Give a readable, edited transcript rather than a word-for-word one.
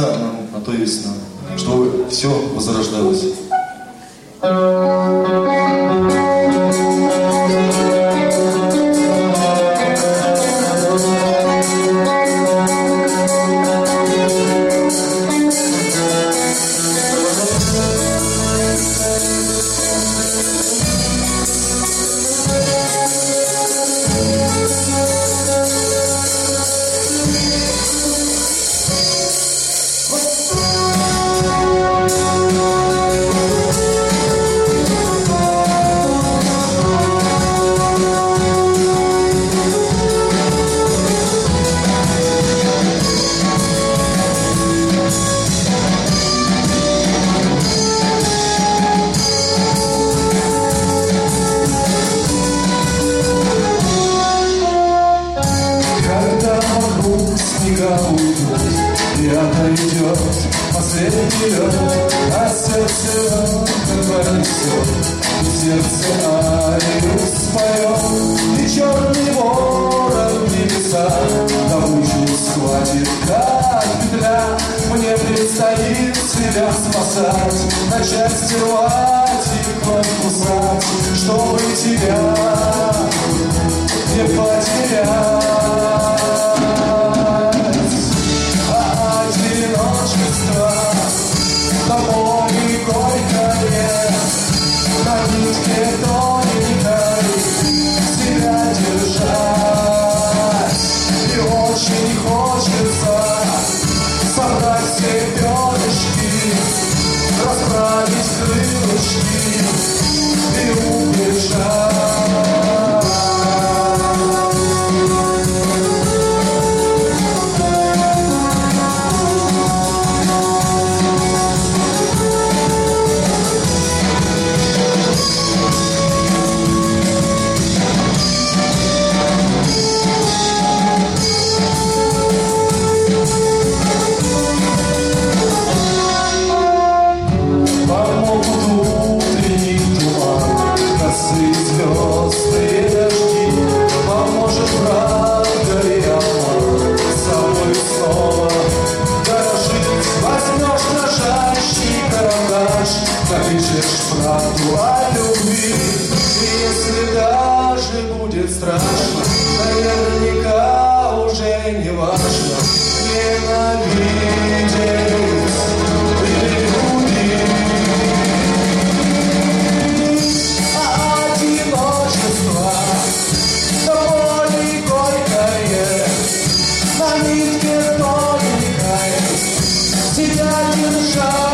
конца, на то и весна, чтобы все возрождалось. И отойдет последний лед, а сердце пронесет, и сердце арию споет, и черный ворон небеса добычу схватит, как петля. Мне предстоит себя спасать, на части рвать и кровь кусать, чтобы тебя не потерять. Тобой горькое, на нитке тоненькой себя держать. И очень хочется собрать все перышки, расправить крылышки и убежать. Напишешь правду о любви, и если даже будет страшно, наверняка уже не важно ненавидеть или любить. А одиночество тобой горькое, на нитке тоненькой себя держать.